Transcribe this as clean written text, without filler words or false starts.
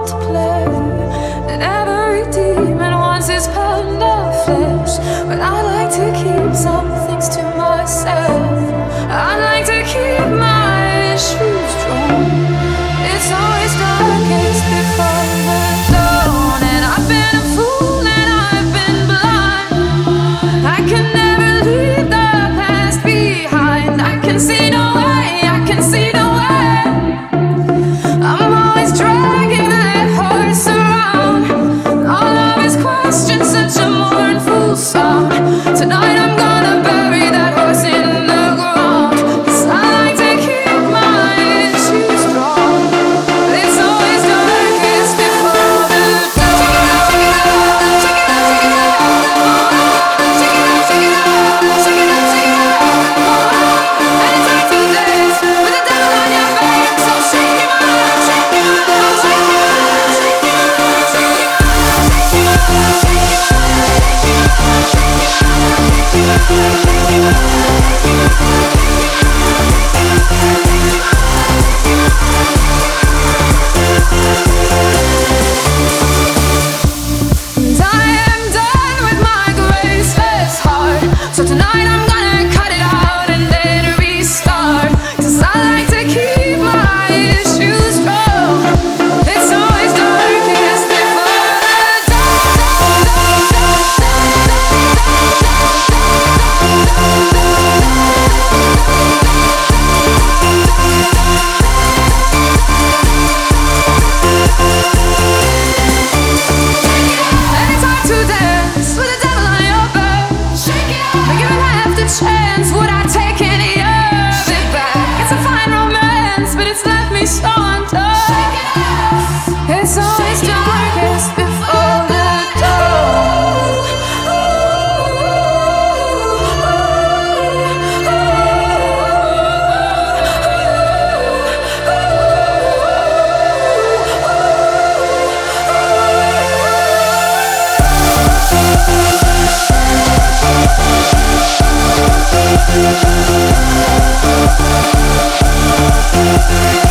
role to play. And every demon wants his pound of flesh. But I like to keep some things to myself. I like to keep my issues drawn. It's always darkest before the dawn. And I've been a fool and I've been blind. I can never leave the past behind. I can see no way, I can see no way. I'm always dragging that horse around. All of his questions, such a mournful song. Tonight I'm gonna bury that horse in the ground. 'Cause I like to keep my issues strong. It's always darkest before the dawn. And it's hard to dance with the devil on your back. So shake him out, shake him out, shake him out, shake him out, shake him out, shake him out, shake him And I am done with my graceless heart. So tonight I'm gonna cut it out and then restart. 'Cause I like to keep my issues strong. It's always darkest before the And it's hard to dance with the devil on your back. But given half the chance, would I take any of it back? It's a fine romance, but it's left me so undone. It's always darkest before the dawn.